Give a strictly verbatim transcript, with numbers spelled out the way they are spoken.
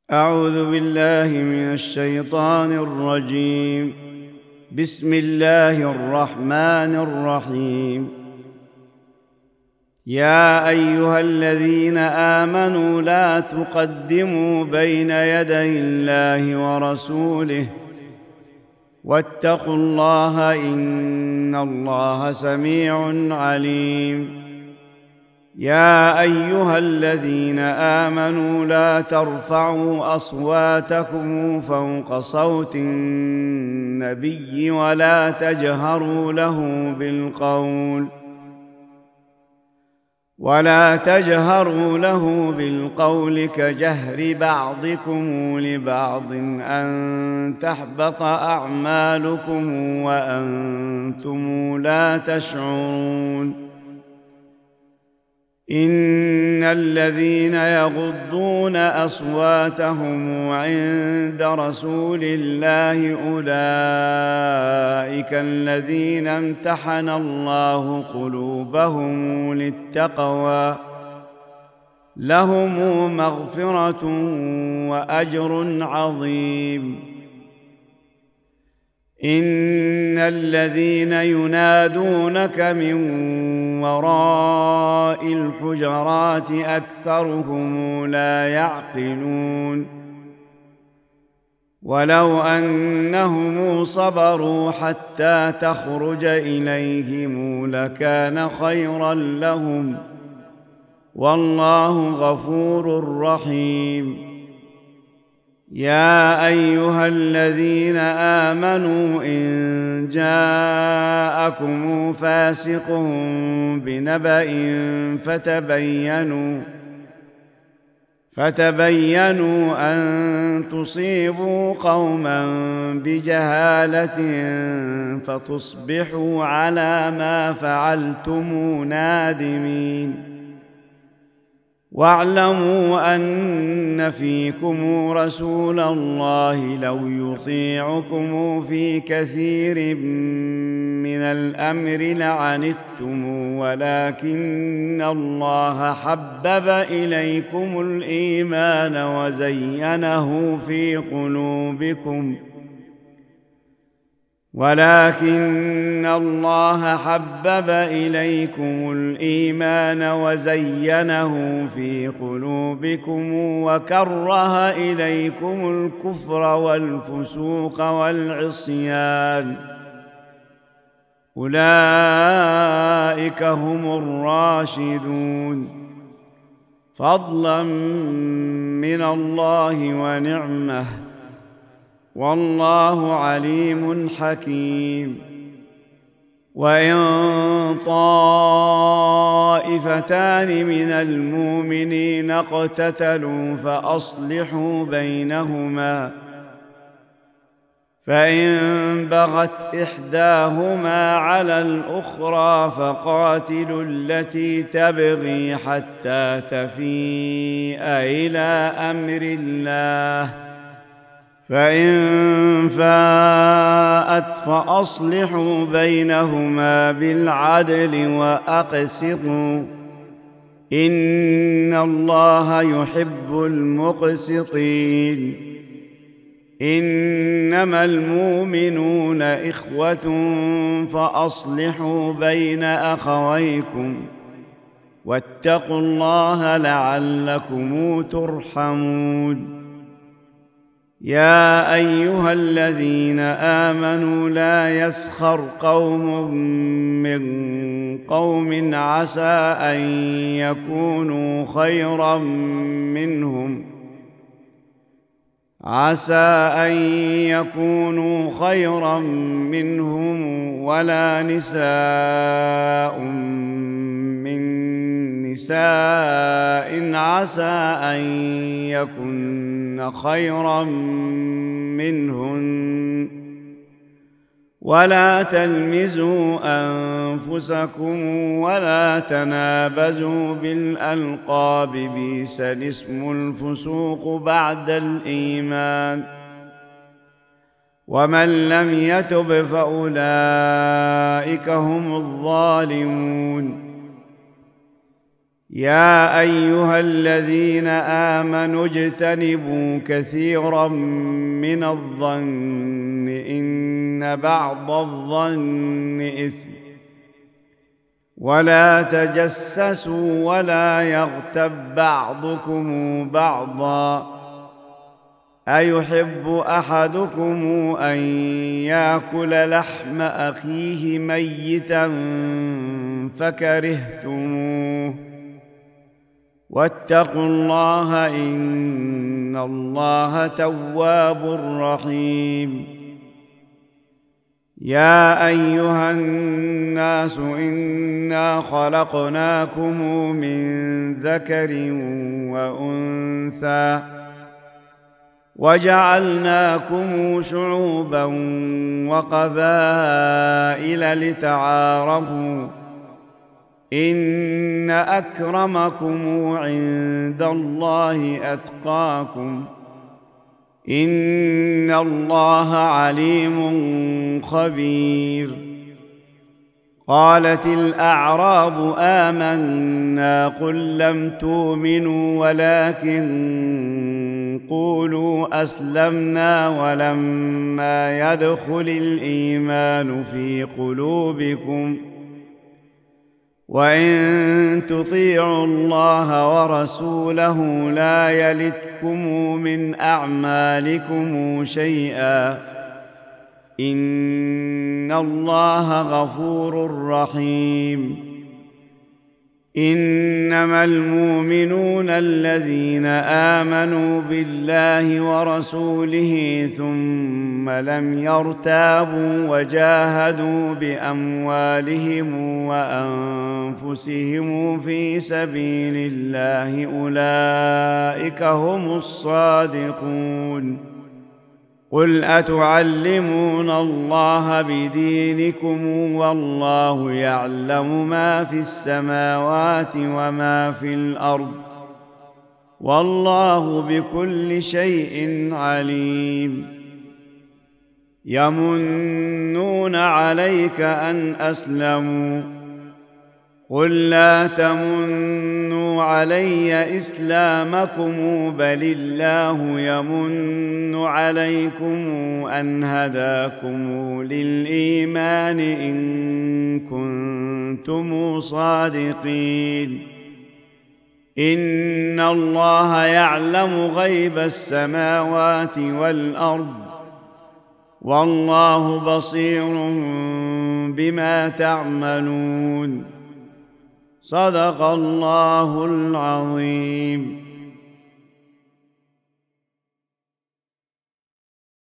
أعوذ بالله من الشيطان الرجيم. بسم الله الرحمن الرحيم. يا أيها الذين آمنوا لا تقدموا بين يدي الله ورسوله واتقوا الله إن الله سميع عليم. يا أيها الذين آمنوا لا ترفعوا أصواتكم فوق صوت النبي ولا تجهروا له بالقول ولا تجهروا له بالقول كجهر بعضكم لبعض أن تحبط أعمالكم وأنتم لا تشعرون. إن الذين يغضون أصواتهم عند رسول الله أولئك الذين امتحن الله قلوبهم للتقوى لهم مغفرة وأجر عظيم. إن الذين ينادونك من وراء الحجرات أكثرهم لا يعقلون. ولو أنهم صبروا حتى تخرج إليهم لكان خيرا لهم والله غفور رحيم. يا أيها الذين آمنوا إن جاءكم فاسق بنبأ فتبينوا فتبينوا أن تصيبوا قوما بجهالة فتصبحوا على ما فعلتم نادمين. واعلموا أن فيكم رسول الله لو يطيعكم في كثير من الأمر لعنتم ولكن الله حبب إليكم الإيمان وزينه في قلوبكم ولكن الله حبب إليكم الإيمان وزينه في قلوبكم وكره إليكم الكفر والفسوق والعصيان أولئك هم الراشدون فضلا من الله ونعمه والله عليم حكيم. وإن طائفتان من المؤمنين اقتتلوا فأصلحوا بينهما فإن بغت إحداهما على الأخرى فقاتلوا التي تبغي حتى تفيء إلى أمر الله فإن فاءت فأصلحوا بينهما بالعدل وأقسطوا إن الله يحب المقسطين. إنما المؤمنون إخوة فأصلحوا بين أخويكم واتقوا الله لعلكم ترحمون. يا أيها الذين آمنوا لا يسخر قوم من قوم عسى أن يكونوا خيرا منهم عسى أن يكونوا خيرا منهم ولا نساء من نساء عسى أن يكن خيرا منهن ولا تلمزوا أنفسكم ولا تنابزوا بالألقاب بئس الاسم الفسوق بعد الإيمان ومن لم يتب فأولئك هم الظالمون. يا ايها الذين امنوا اجتنبوا كثيرا من الظن ان بعض الظن اثم ولا تجسسوا ولا يغتب بعضكم بعضا ايحب احدكم ان ياكل لحم اخيه ميتا فكرهتموه واتقوا الله ان الله تواب رحيم يا ايها الناس انا خلقناكم من ذكر وانثى وجعلناكم شعوبا وقبائل لتعارفوا ان اكرمكم عند الله اتقاكم ان الله عليم خبير قالت الاعراب آمنا قل لم تؤمنوا ولكن قولوا اسلمنا ولما يدخل الايمان في قلوبكم وان تطيعوا الله ورسوله لا يلتكم من اعمالكم شيئا ان الله غفور رحيم انما المؤمنون الذين امنوا بالله ورسوله ثم لم يرتابوا وجاهدوا باموالهم وانفسهم في سبيل الله اولئك هم الصادقون قل اتعلمون الله بدينكم والله يعلم ما في السماوات وما في الارض والله بكل شيء عليم يمنون عليك ان اسلموا قل لا تمنوا علي اسلامكم بل الله يمن عليكم ان هداكم للايمان ان كنتم صادقين ان الله يعلم غيب السماوات والارض والله بصير بما تعملون صدق الله العظيم.